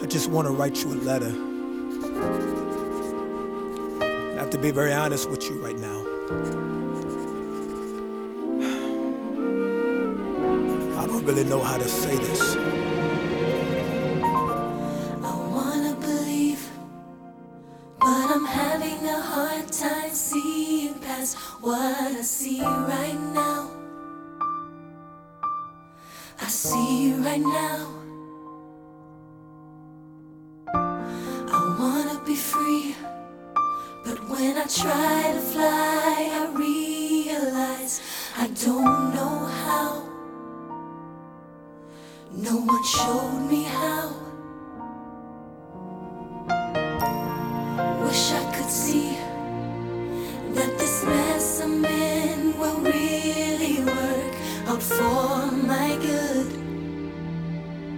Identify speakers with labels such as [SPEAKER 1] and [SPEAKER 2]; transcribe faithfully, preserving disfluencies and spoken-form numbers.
[SPEAKER 1] I just want to write you a letter. I have to be very honest with you right now. I don't really know how to say this.
[SPEAKER 2] I wanna believe, but I'm having a hard time seeing past what I see right now. I see you right now. I wanna be free, but when I try to fly, I realize I don't know how. No one showed me how.